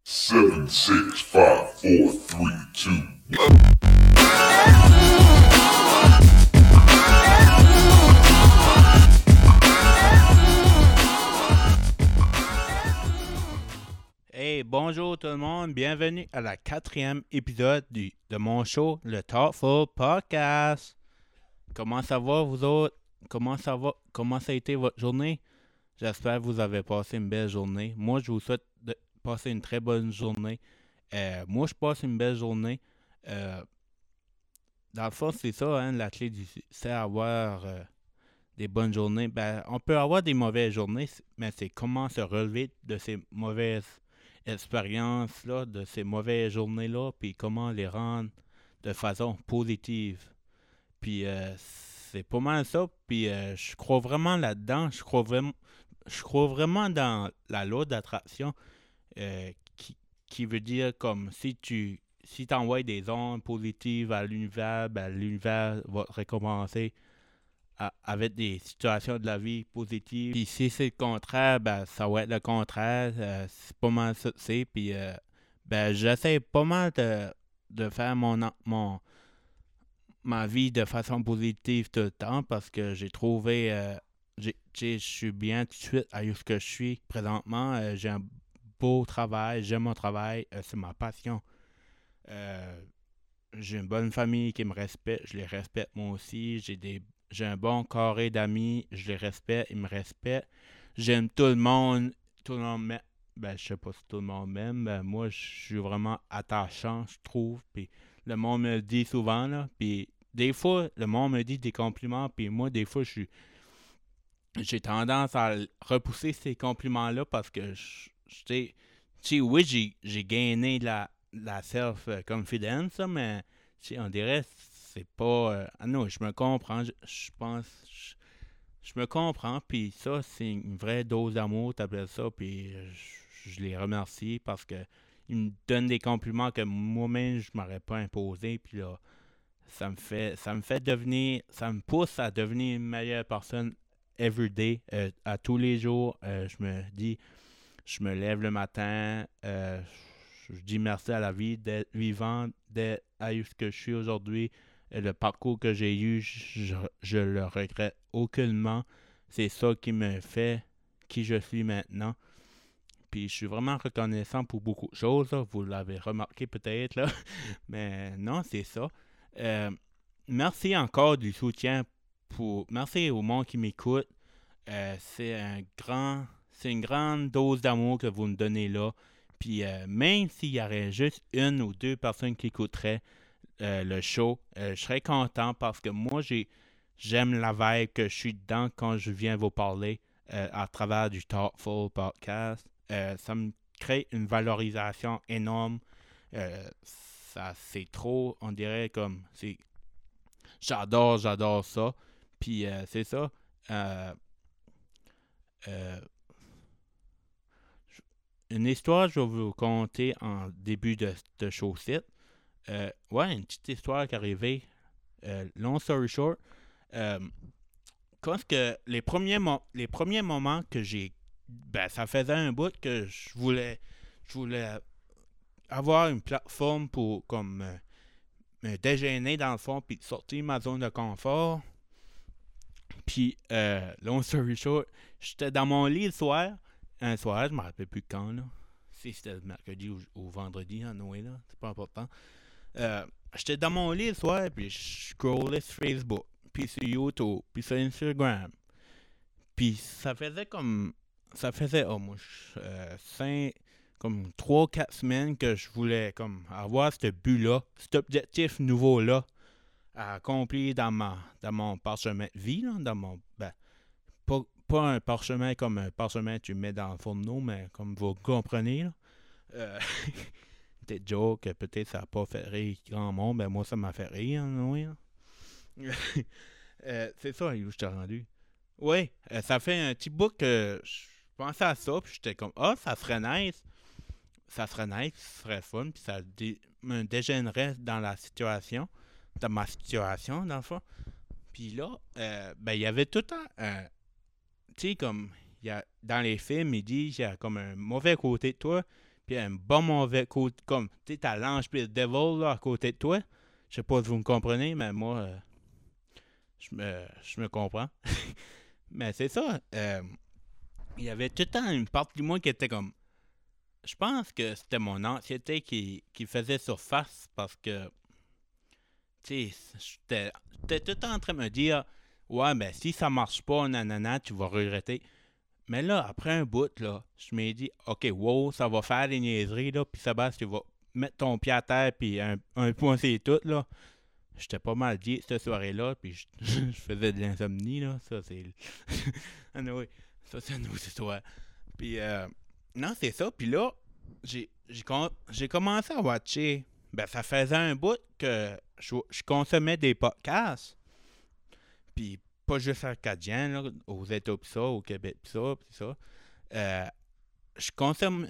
Seven, six, five, four, three, two. Hey, bonjour tout le monde, bienvenue à la 4e épisode de mon show, le Thoughtful Podcast. Comment ça va vous autres? Comment ça va? Comment ça a été votre journée? J'espère que vous avez passé une belle journée. Moi, je vous souhaite de passer une très bonne journée. Moi, je passe une belle journée. Dans le fond, c'est ça, hein, la clé du c'est avoir des bonnes journées. Ben, on peut avoir des mauvaises journées, mais c'est comment se relever de ces mauvaises expériences-là, de ces mauvaises journées-là, puis comment les rendre de façon positive. Puis c'est pas mal ça. Puis je crois vraiment là-dedans. Je crois vraiment dans la loi d'attraction qui veut dire comme si envoies des ondes positives à l'univers, ben, l'univers va te récompenser avec des situations de la vie positives. Puis si c'est le contraire, ben ça va être le contraire. C'est pas mal ça que c'est. Puis ben j'essaie pas mal de faire ma vie de façon positive tout le temps parce que j'ai trouvé je suis bien tout de suite à ce que je suis présentement. J'ai un beau travail, j'aime mon travail, c'est ma passion. Euh, j'ai une bonne famille qui me respecte, je les respecte moi aussi. J'ai un bon carré d'amis, je les respecte, ils me respectent. J'aime tout le monde m'aime. Ben, je sais pas si tout le monde m'aime, ben, moi, je suis vraiment attachant, je trouve. Puis le monde me le dit souvent, là. Puis des fois, le monde me dit des compliments, puis moi, des fois, j'ai tendance à repousser ces compliments-là parce que, oui, j'ai gagné la self-confidence, mais on dirait c'est pas. Non, je me comprends. Je pense. Je me comprends, puis ça, c'est une vraie dose d'amour, t'appelles ça, puis je les remercie parce que ils me donnent des compliments que moi-même, je m'aurais pas imposé, puis là, ça me pousse à devenir une meilleure personne every day, à tous les jours. Je me lève le matin, je dis merci à la vie d'être vivant, d'être à ce que je suis aujourd'hui. Le parcours que j'ai eu, je le regrette aucunement. C'est ça qui me fait qui je suis maintenant. Puis je suis vraiment reconnaissant pour beaucoup de choses, là. Vous l'avez remarqué peut-être, là. Mais non, c'est ça. Euh, Merci encore du soutien merci au monde qui m'écoute. C'est une grande dose d'amour que vous me donnez là. Puis même s'il y aurait juste une ou deux personnes qui écouteraient le show, je serais content parce que moi j'aime la vibe que je suis dedans quand je viens vous parler à travers du Thoughtful Podcast. Ça me crée une valorisation énorme. Ça c'est trop, on dirait comme j'adore ça. Puis c'est ça. Euh, euh, une histoire, je vais vous conter en début de show-site. Ouais, une petite histoire qui est arrivée. Long story short, euh, quand les premiers moments que j'ai, ben, ça faisait un bout que je voulais avoir une plateforme pour comme me déjeuner dans le fond puis sortir de ma zone de confort. Puis, long story short, j'étais dans mon lit le soir. Un soir, je me rappelle plus quand, là. Si c'était le mercredi ou vendredi, en Noël, là. C'est pas important. J'étais dans mon lit le soir, puis je scrollais sur Facebook, puis sur YouTube, puis sur Instagram. Puis ça faisait, oh, moi, comme 3 4 semaines que je voulais, comme, avoir ce but-là, cet objectif nouveau-là à accomplir dans mon parchemin de vie, là, ben, pas un parchemin comme un parchemin que tu mets dans le fourneau, mais comme vous comprenez, là. Euh, des jokes, peut-être ça n'a pas fait rire grand monde, ben moi ça m'a fait rire, oui. C'est ça, où je t'ai rendu. Oui, ça fait un petit bout que je pensais à ça, puis j'étais comme, ça serait nice, ça serait fun, puis ça me dégénérerait dans ma situation, dans le fond. Puis là, ben, il y avait tout le temps, tu sais, comme, dans les films, ils disent, il y a comme un mauvais côté de toi, puis un bon mauvais côté, comme, tu sais, t'as l'ange puis le devil, là, à côté de toi. Je sais pas si vous me comprenez, mais moi, je me comprends. Mais c'est ça. Il y avait tout le temps une partie de moi qui était comme... Je pense que c'était mon anxiété qui faisait surface parce que, tu sais, j'étais tout le temps en train de me dire, ouais, ben si ça marche pas, nanana, tu vas regretter. Mais là, après un bout, là, je m'ai dit, OK, wow, ça va faire des niaiseries, là, puis Sébastien, tu vas mettre ton pied à terre, puis un point, c'est tout, là. J'étais pas mal dit cette soirée-là, puis je faisais de l'insomnie, là. Ça, c'est... ah non, oui, ça, c'est une autre histoire. Puis, non, c'est ça. Puis là, j'ai commencé à watcher. Ben, ça faisait un bout que je consommais des podcasts. Puis, pas juste acadiens, là, aux États, pis ça, au Québec, pis ça. Je consomme.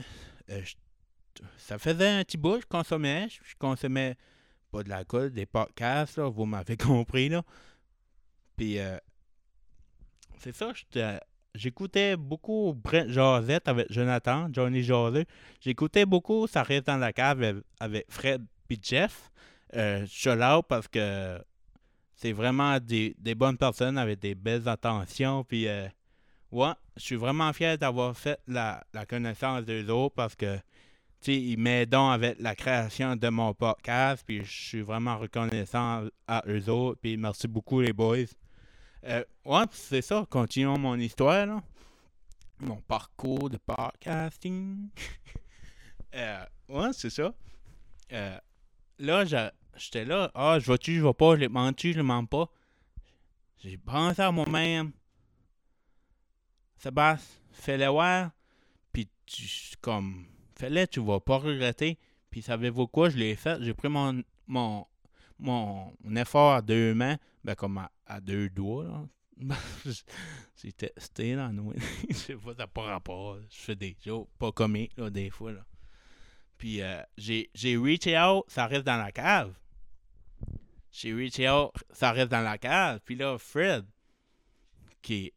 Ça faisait un petit bout, je consommais. Je consommais pas de l'alcool, des podcasts, là, vous m'avez compris, là. Puis, c'est ça, j'écoutais beaucoup Brent Josette avec Jonathan, Johnny José. J'écoutais beaucoup Ça reste dans la cave avec Fred et Jeff. Je suis là parce que c'est vraiment des bonnes personnes avec des belles intentions. Puis, ouais, je suis vraiment fier d'avoir fait la connaissance d'eux autres parce que, tu sais, ils m'aident avec la création de mon podcast. Puis, je suis vraiment reconnaissant à eux autres. Puis, merci beaucoup, les boys. Ouais, c'est ça. Continuons mon histoire, là. Mon parcours de podcasting. Ouais, c'est ça. Là, j'étais là. Ah, je vais pas, je les mens-tu, je les mens pas. J'ai pensé à moi-même. Sébastien, fais-le voir. Puis, comme, fais-le, tu vas pas regretter. Puis, savez-vous quoi, je l'ai fait. J'ai pris mon effort à deux mains. Ben, comme à deux doigts, là. C'était là, non. Je sais pas, ça n'a pas rapport. Je fais des jokes pas comiques, là, des fois, là. Puis, j'ai reaché out, ça reste dans la cave. J'ai reaché out, ça reste dans la cave. Puis là, Fred, qui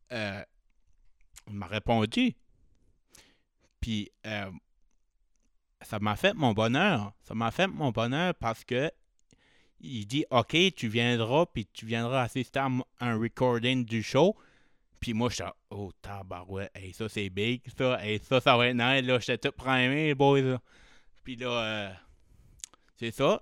m'a répondu. Puis, ça m'a fait mon bonheur. Ça m'a fait mon bonheur parce que il dit, OK, tu viendras, puis tu viendras assister à un recording du show. Puis moi, j'étais, oh, tabarouette, hey, ça, c'est big, ça. Hey, ça va être nice, là. J'étais tout primé, les boys, là. Puis là, c'est ça.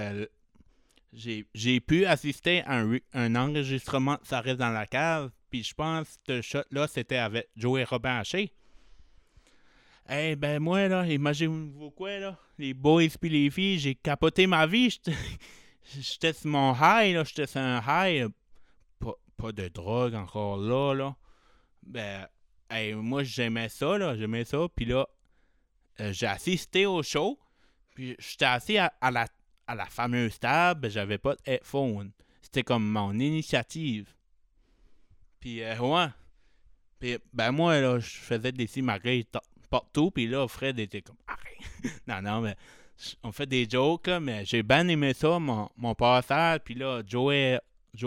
J'ai pu assister à un enregistrement de Ça reste dans la cave. Puis je pense que ce shot-là, c'était avec Joey Robin Haché. Eh ben moi, là, imaginez-vous quoi, là? Les boys puis les filles, j'ai capoté ma vie. J'étais sur mon high, là. J'étais sur un high. Pas de drogue encore là. Ben, hey, moi, j'aimais ça, là. J'aimais ça. Puis là, j'ai assisté au show. Puis j'étais assis à la fameuse table. Ben, j'avais pas de headphone. C'était comme mon initiative. Puis, ouais. Puis, ben, moi, là, je faisais des simagrées partout. Puis là, Fred était comme, arrête. non, mais on fait des jokes, là. Mais j'ai bien aimé ça, mon passage. Puis là, Joey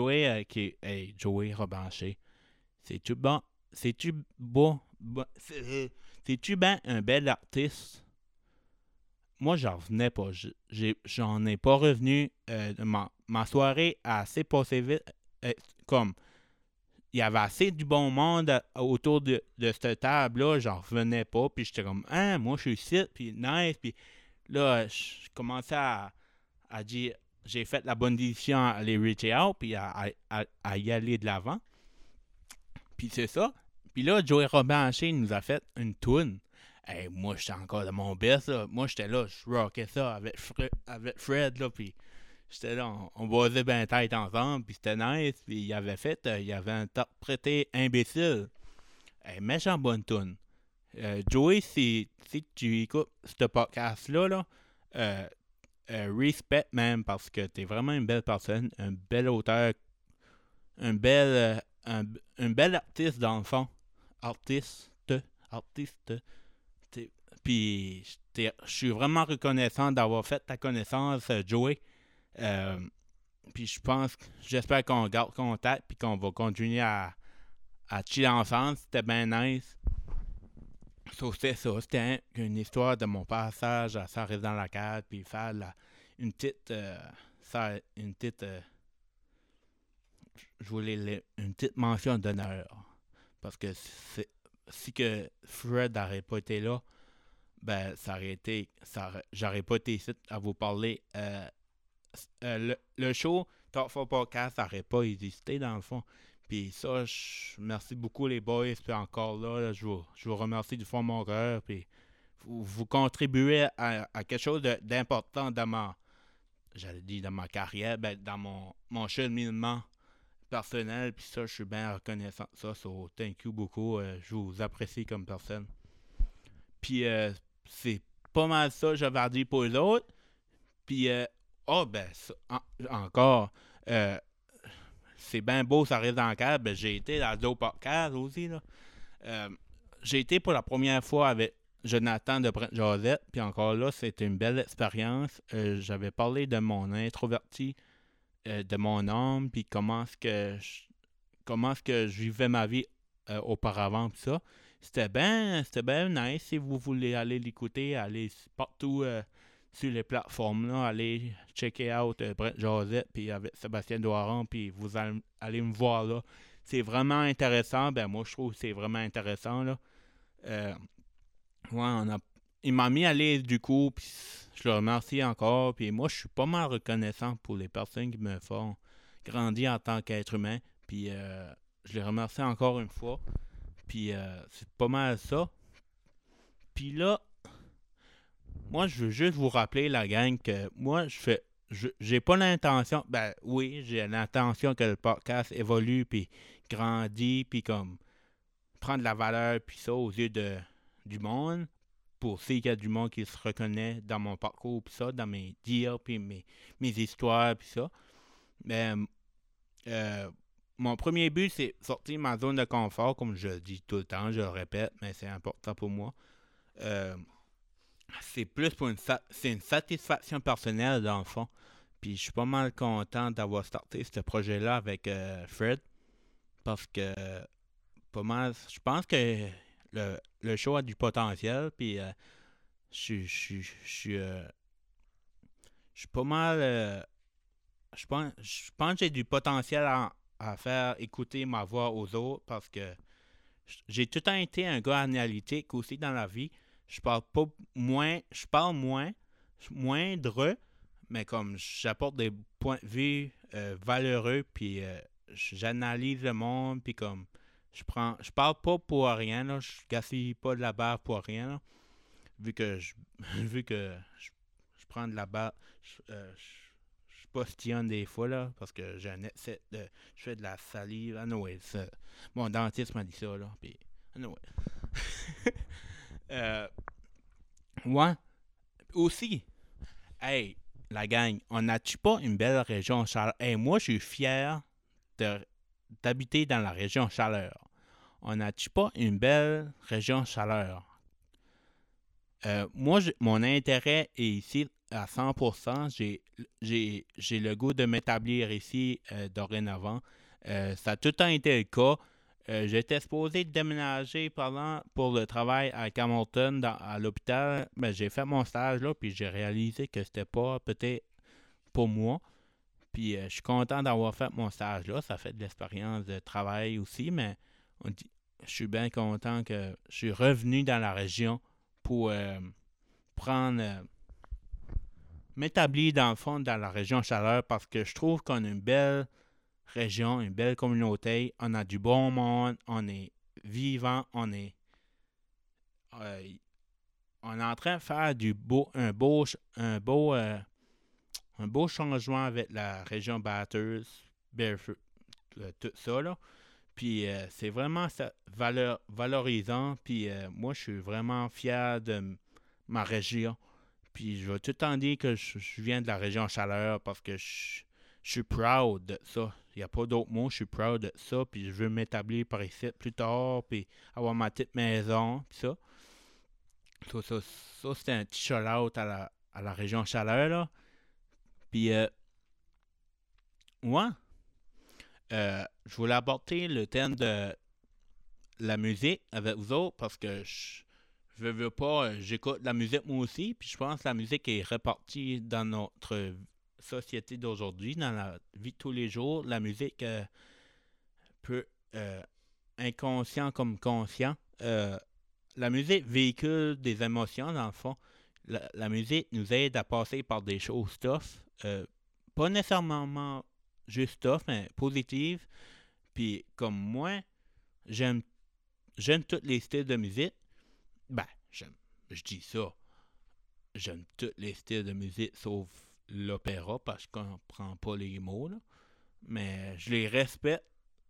Robin Haché. C'est-tu bon? C'est-tu beau? C'est-tu bien un bel artiste? Moi, j'en revenais pas. J'en ai pas revenu. Ma soirée a assez passé vite. Comme, il y avait assez du bon monde autour de cette table-là. J'en revenais pas. Puis j'étais comme, moi, je suis ici. Puis nice. Puis là, je commençais à dire, j'ai fait la bonne décision à aller reach out. Puis à y aller de l'avant. Puis c'est ça. Puis là, Joey Robin Haché nous a fait une toune. Hey, moi, j'étais encore de mon best, là. Moi, j'étais là, je rockais ça avec Fred, là. Puis j'étais là, on boisait bien tête ensemble. Puis c'était nice. Puis il avait interprété Imbécile. Hey, méchant bonne toune. Joey, si tu écoutes ce podcast-là, là, respect même, parce que t'es vraiment une belle personne, un bel auteur, un bel artiste dans le fond. Artiste. Puis je suis vraiment reconnaissant d'avoir fait ta connaissance, Joey. Puis j'espère qu'on garde contact puis qu'on va continuer à chiller ensemble. C'était bien nice. C'était ça. C'était une histoire de mon passage à Sarre dans la cave, puis faire une petite. Une petite. Je voulais une petite mention d'honneur. Parce que si que Fred n'aurait pas été là, ben, ça aurait été. J'aurais pas été ici à vous parler. Le show Talk for Podcast n'aurait pas existé dans le fond. Puis ça, merci beaucoup les boys. Puis encore là, je vous remercie du fond de mon cœur. Puis vous contribuez à quelque chose d'important dans j'allais dire dans ma carrière, ben, dans mon cheminement personnel. Puis ça, je suis bien reconnaissant de ça. So, thank you beaucoup. Je vous apprécie comme personne. Puis c'est pas mal ça, j'avais à dire pour les autres. Puis, ben, ça, encore, euh, c'est bien beau, ça reste dans le cadre. Ben, j'ai été dans d'autres podcasts aussi, là. Euh, j'ai été pour la première fois avec Jonathan de Brent Josette, puis encore là, c'était une belle expérience. J'avais parlé de mon introverti, de mon âme, puis comment est-ce que je vivais ma vie auparavant, puis ça. C'était bien nice. Si vous voulez aller l'écouter, allez partout sur les plateformes, là, allez checker out Brent Josette, puis avec Sébastien Doiron, puis vous allez me voir là. C'est vraiment intéressant. Ben, moi, je trouve que c'est vraiment intéressant, là. Euh, ouais, il m'a mis à l'aise du coup, puis je le remercie encore. Puis moi, je suis pas mal reconnaissant pour les personnes qui me font grandir en tant qu'être humain. Puis je les remercie encore une fois. Puis c'est pas mal ça. Puis là, moi, je veux juste vous rappeler, la gang, que moi, j'ai pas l'intention. Ben oui, j'ai l'intention que le podcast évolue, puis grandit, puis comme prendre de la valeur, puis ça, aux yeux du monde. Pour s'il y a du monde qui se reconnaît dans mon parcours, puis ça, dans mes dires, puis mes histoires, puis ça. Mais euh, mon premier but, c'est sortir de ma zone de confort, comme je le dis tout le temps, je le répète, mais c'est important pour moi. Euh, c'est plus pour c'est une satisfaction personnelle, dans le fond. Puis je suis pas mal content d'avoir starté ce projet-là avec Fred, parce que pas mal, je pense que le show a du potentiel, puis je suis pas mal. Je pense que j'ai du potentiel à faire écouter ma voix aux autres parce que j'ai tout le temps été un gars analytique aussi dans la vie. Je parle pas moins, je parle moindre, mais comme j'apporte des points de vue valeureux, puis j'analyse le monde, puis comme je parle pas pour rien, là, je gaspille pas de la barre pour rien, là, vu que vu que je prends de la barre, je postillonne des fois, là, parce que j'ai un excès je fais de la salive. Anyway, mon dentiste m'a dit ça, là. Puis, anyway. euh, ouais. Aussi, hey, la gang, on n'a-tu pas une belle région chaleur? Hey, moi, je suis fier de, d'habiter dans la région chaleur. On n'a-tu pas une belle région chaleur? Moi, mon intérêt est ici à 100%. J'ai le goût de m'établir ici dorénavant. Ça a tout le temps été le cas. J'étais supposé déménager pour le travail à Hamilton, à l'hôpital. Mais j'ai fait mon stage là, puis j'ai réalisé que c'était pas peut-être pour moi. Puis je suis content d'avoir fait mon stage là. Ça fait de l'expérience de travail aussi, mais je suis bien content que je suis revenu dans la région pour prendre m'établir dans le fond dans la région chaleur parce que je trouve qu'on a une belle région, une belle communauté, on a du bon monde, on est vivant, euh, on est en train de faire un beau changement avec la région Bathurst, Barefoot, tout ça là. Puis c'est vraiment valorisant. Puis moi, je suis vraiment fier de ma région. Puis je vais tout le temps dire que je viens de la région chaleur parce que je suis proud de ça. Il n'y a pas d'autre mot, je suis proud de ça. Puis je veux m'établir par ici plus tard. Puis avoir ma petite maison. Puis ça. Ça c'était un petit shout-out à la région chaleur. Là. Puis, ouais. Je voulais apporter le thème de la musique avec vous autres parce que veux pas, j'écoute la musique moi aussi, puis je pense que la musique est répartie dans notre société d'aujourd'hui, dans la vie de tous les jours. La musique peut, inconscient comme conscient, la musique véhicule des émotions, dans le fond. La musique nous aide à passer par des choses tough, pas nécessairement juste tough, mais positives. Puis comme moi, j'aime j'aime tous les styles de musique. Ben, je dis ça. J'aime tous les styles de musique sauf l'opéra parce que je comprends pas les mots, là. Mais je les respecte.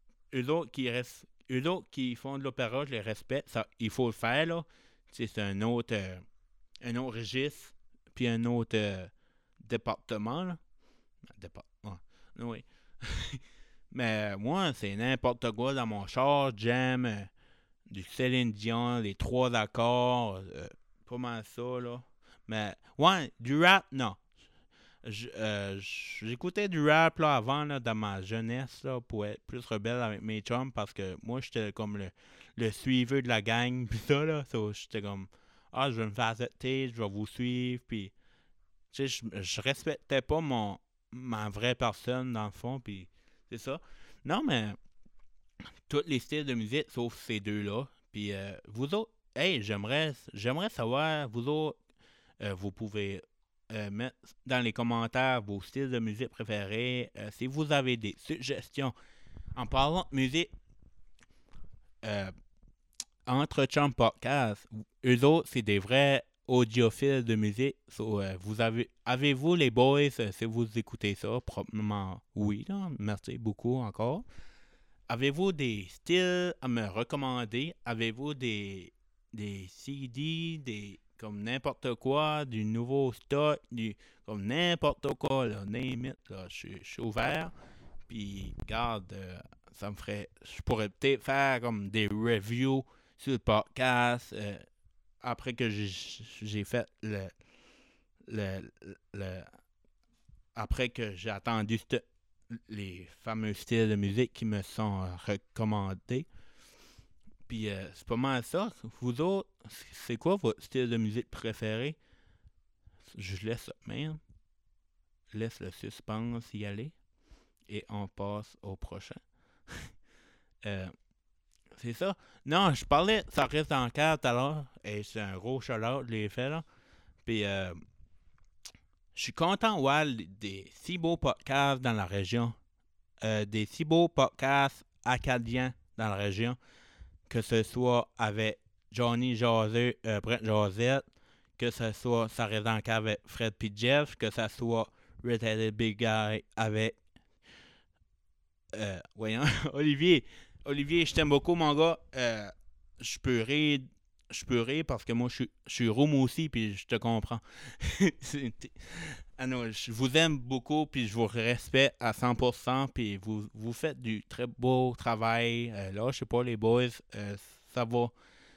Eux autres qui font de l'opéra, je les respecte. Ça, il faut le faire, là. Tu sais, c'est un autre registre, puis un autre département, là. Département. Oui. Mais moi, c'est n'importe quoi dans mon char. J'aime du Céline Dion, les trois accords, pas mal ça, là. Mais, ouais, du rap, non. J'écoutais du rap là, avant, là, dans ma jeunesse, là, pour être plus rebelle avec mes chums, parce que moi, j'étais comme le suiveur de la gang, pis ça, là. So, j'étais comme, ah, je vais me faire accepter, je vais vous suivre, puis, tu sais, je respectais pas ma vraie personne, dans le fond, puis c'est ça. Non, mais tous les styles de musique, sauf ces deux-là. Puis vous autres, hey, j'aimerais savoir, vous autres, vous pouvez mettre dans les commentaires vos styles de musique préférés. Si vous avez des suggestions en parlant de musique, euh, entre Chum Podcast, eux autres, c'est des vrais audiophiles de musique. So, avez-vous les boys, si vous écoutez ça, probablement oui, là. Merci beaucoup encore. Avez-vous des styles à me recommander? Avez-vous des CD, comme n'importe quoi, du nouveau stock, comme n'importe quoi, là, name it, là, je suis ouvert. Puis, regarde, ça me ferait, je pourrais peut-être faire comme des reviews sur le podcast après que j'ai fait le, le- après que j'ai attendu les fameux styles de musique qui me sont recommandés. Puis c'est pas mal ça. Vous autres, c'est quoi votre style de musique préféré? Je laisse même. Laisse le suspense y aller. Et on passe au prochain. Euh, c'est ça. Non, je parlais, ça reste en carte tout à l'heure. Et c'est un gros shout-out, je l'ai fait là. Puis je suis content de voir des si beaux podcasts dans la région. Des si beaux podcasts acadiens dans la région. Que ce soit avec Johnny José, Brett Josette, que ce soit Ça reste en carte avec Fred P. Jeff, que ce soit Retarded Big Guy avec voyons, Olivier. Olivier, je t'aime beaucoup, mon gars. Je peux rire. Je peux rire parce que moi, je suis room aussi, puis je te comprends. Ah non, je vous aime beaucoup, puis je vous respecte à 100%, puis vous faites du très beau travail. Là, je sais pas, les boys, ça va,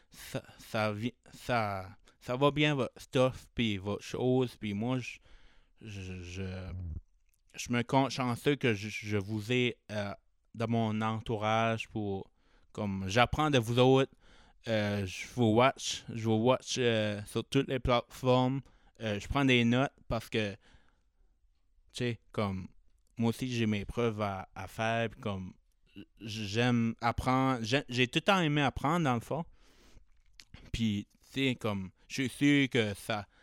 ça, ça va bien votre stuff, puis votre chose, puis moi, je, je, je me compte chanceux que je vous ai dans mon entourage pour, comme, j'apprends de vous autres. Je vous watch sur toutes les plateformes. Je prends des notes parce que, tu sais, comme, moi aussi, j'ai mes preuves à faire. Puis comme, j'aime apprendre. J'ai tout le temps aimé apprendre, dans le fond. Puis, tu sais, comme, je suis sûr que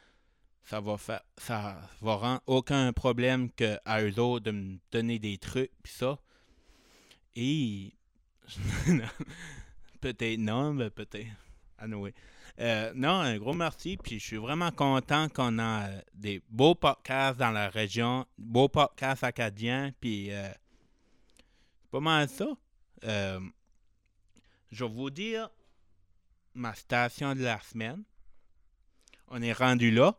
ça va rendre aucun problème que à eux autres de me donner des trucs, puis ça. Et, peut-être non, mais peut-être. Anyway. Non, un gros merci. Puis je suis vraiment content qu'on a des beaux podcasts dans la région, beaux podcasts acadiens. Puis c'est pas mal ça. Euh, je vais vous dire ma station de la semaine. On est rendu là.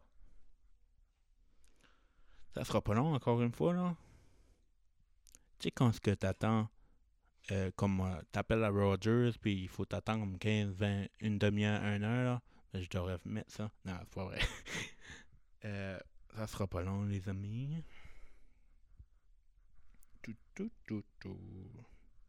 Ça sera pas long, encore une fois, là. Tu sais, quand ce que t'attends, comme t'appelles à Rogers, puis il faut t'attendre comme 15, 20, une demi-heure, une heure, là. Ben, je devrais mettre ça. Non, c'est pas vrai. Euh, ça sera pas long, les amis. Tout, tout, tout, tout.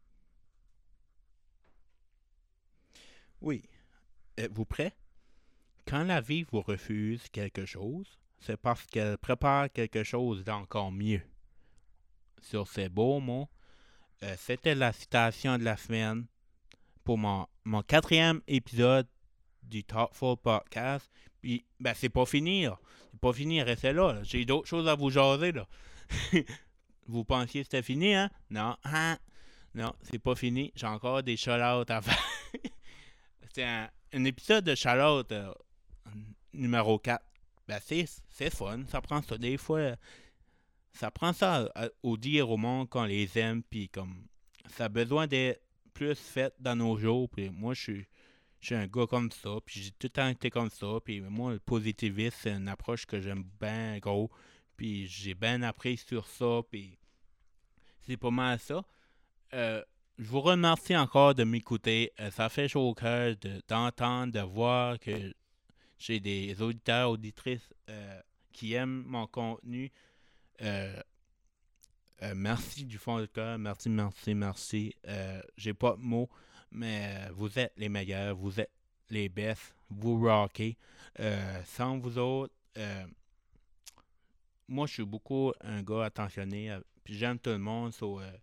Oui. Êtes-vous prêts? quand la vie vous refuse quelque chose, c'est parce qu'elle prépare quelque chose d'encore mieux. Sur ces beaux mots, c'était la citation de la semaine pour mon 4e épisode du Thoughtful Podcast. Puis, ben, c'est pas fini, là. C'est pas fini, restez là. J'ai d'autres choses à vous jaser, là. Vous pensiez que c'était fini, hein? Non. Non, c'est pas fini. J'ai encore des shout-outs à faire. C'est un épisode de shout-out numéro 4. Ben, c'est fun. Ça prend ça. Des fois, ça prend ça au dire au monde qu'on les aime. Puis, comme, ça a besoin d'être plus fait dans nos jours. Puis, moi, je suis un gars comme ça. Puis, j'ai tout le temps été comme ça. Puis, moi, le positivisme, c'est une approche que j'aime bien gros. Puis, j'ai bien appris sur ça. Puis, c'est pas mal ça. Je vous remercie encore de m'écouter. Ça fait chaud au cœur d'entendre, de voir que j'ai des auditeurs, auditrices qui aiment mon contenu. Merci du fond du cœur. Merci. J'ai pas de mots, mais vous êtes les meilleurs. Vous êtes les best. Vous rockez. Sans vous autres, moi, je suis beaucoup un gars attentionné. Puis j'aime tout le monde.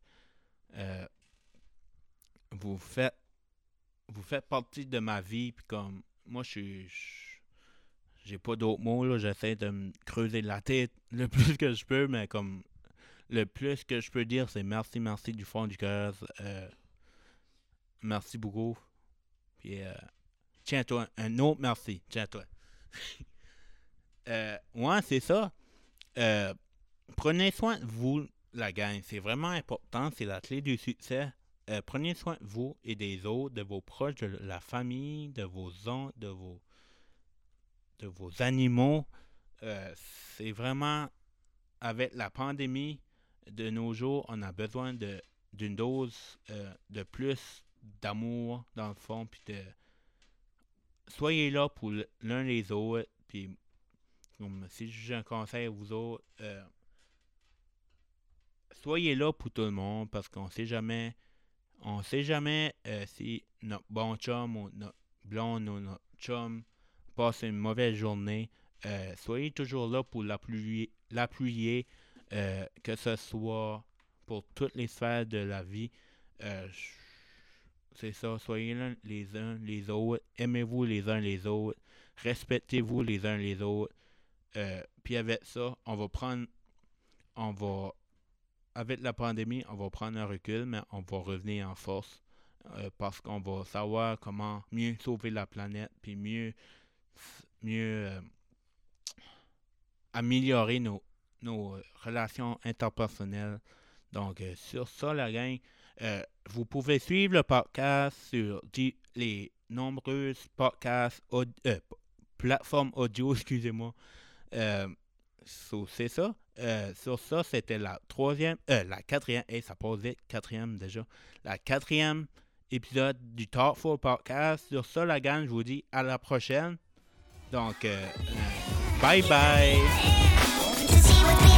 Vous faites partie de ma vie, puis comme moi j'ai pas d'autres mots là, j'essaie de me creuser la tête le plus que je peux, mais comme le plus que je peux dire, c'est merci du fond du cœur. Merci beaucoup. Puis tiens-toi, un autre merci, tiens-toi. Ouais, c'est ça. Prenez soin de vous, la gang, c'est vraiment important, c'est la clé du succès. Prenez soin de vous et des autres, de vos proches, de la famille, de vos oncles, de vos animaux. C'est vraiment, avec la pandémie de nos jours, on a besoin d'une dose de plus d'amour, dans le fond, puis soyez là pour l'un les autres, puis si j'ai un conseil à vous autres, soyez là pour tout le monde, parce qu'on sait jamais si notre bon chum ou notre blonde ou notre chum passe une mauvaise journée. Soyez toujours là pour l'appuyer, que ce soit pour toutes les sphères de la vie. C'est ça, soyez là les uns les autres, aimez-vous les uns les autres, respectez-vous les uns les autres. Puis avec ça, avec la pandémie, on va prendre un recul, mais on va revenir en force parce qu'on va savoir comment mieux sauver la planète, puis mieux améliorer nos relations interpersonnelles. Donc, sur ça, la gang, vous pouvez suivre le podcast sur les nombreuses podcasts, plateformes audio, excusez-moi. C'est ça. Sur ça, c'était la 4e, et ça passe vite, 4e déjà. La 4e épisode du Thoughtful Podcast. Sur ça, la gang, je vous dis à la prochaine. Donc, bye bye.